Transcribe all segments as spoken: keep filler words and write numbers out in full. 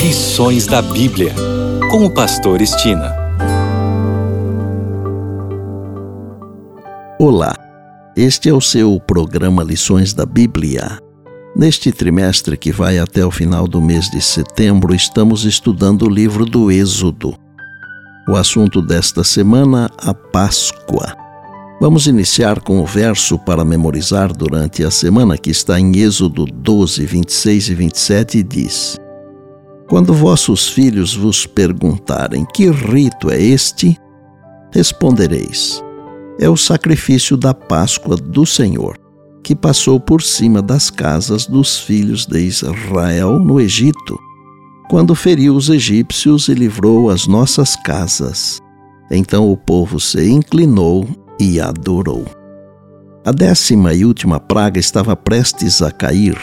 Lições da Bíblia, com o pastor Estina. Olá, este é o seu programa Lições da Bíblia. Neste trimestre que vai até o final do mês de setembro, estamos estudando o livro do Êxodo. O assunto desta semana, a Páscoa. Vamos iniciar com o verso para memorizar durante a semana, que está em Êxodo doze, vinte e seis e vinte e sete, e diz: Quando vossos filhos vos perguntarem que rito é este, respondereis: é o sacrifício da Páscoa do Senhor, que passou por cima das casas dos filhos de Israel no Egito, quando feriu os egípcios e livrou as nossas casas. Então o povo se inclinou e adorou. A décima e última praga estava prestes a cair.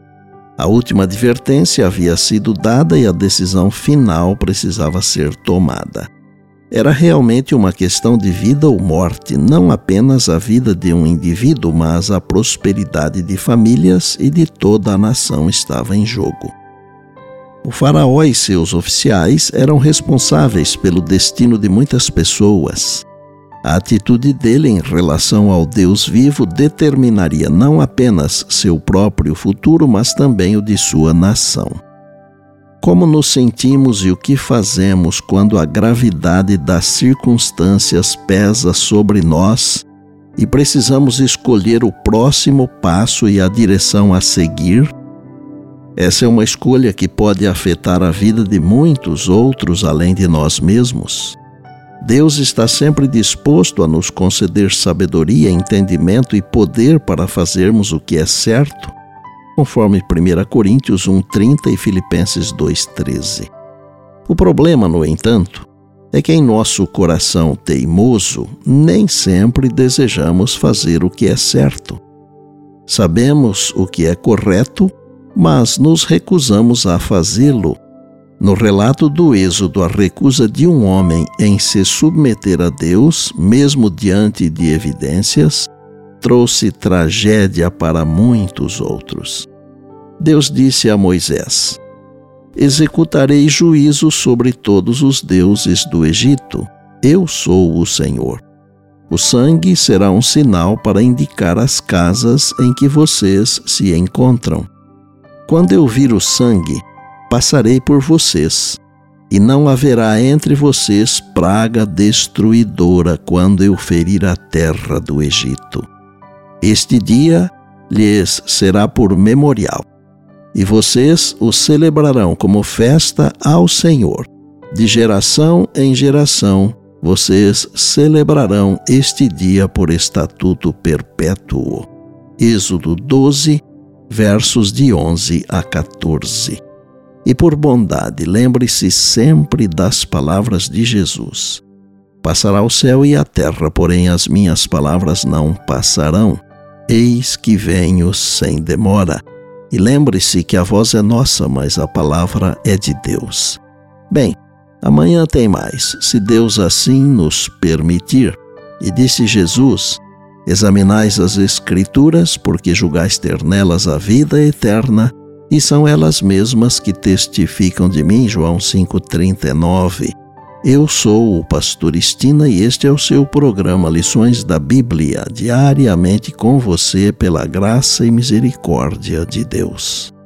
A última advertência havia sido dada e a decisão final precisava ser tomada. Era realmente uma questão de vida ou morte, não apenas a vida de um indivíduo, mas a prosperidade de famílias e de toda a nação estava em jogo. O faraó e seus oficiais eram responsáveis pelo destino de muitas pessoas. A atitude dele em relação ao Deus vivo determinaria não apenas seu próprio futuro, mas também o de sua nação. Como nos sentimos e o que fazemos quando a gravidade das circunstâncias pesa sobre nós e precisamos escolher o próximo passo e a direção a seguir? Essa é uma escolha que pode afetar a vida de muitos outros além de nós mesmos. Deus está sempre disposto a nos conceder sabedoria, entendimento e poder para fazermos o que é certo, conforme primeira Coríntios um, trinta e Filipenses dois, treze. O problema, no entanto, é que em nosso coração teimoso, nem sempre desejamos fazer o que é certo. Sabemos o que é correto, mas nos recusamos a fazê-lo. No relato do Êxodo, a recusa de um homem em se submeter a Deus, mesmo diante de evidências, trouxe tragédia para muitos outros. Deus disse a Moisés: Executarei juízo sobre todos os deuses do Egito. Eu sou o Senhor. O sangue será um sinal para indicar as casas em que vocês se encontram. Quando eu vir o sangue, passarei por vocês, e não haverá entre vocês praga destruidora quando eu ferir a terra do Egito. Este dia lhes será por memorial, e vocês o celebrarão como festa ao Senhor. De geração em geração, vocês celebrarão este dia por estatuto perpétuo. Êxodo doze, versos de onze a quatorze. E por bondade, lembre-se sempre das palavras de Jesus. Passará o céu e a terra, porém as minhas palavras não passarão. Eis que venho sem demora. E lembre-se que a voz é nossa, mas a palavra é de Deus. Bem, amanhã tem mais, se Deus assim nos permitir. E disse Jesus: Examinais as Escrituras, porque julgais ter nelas a vida eterna, e são elas mesmas que testificam de mim. João cinco, trinta e nove. Eu sou o pastor Estina e este é o seu programa Lições da Bíblia, diariamente com você pela graça e misericórdia de Deus.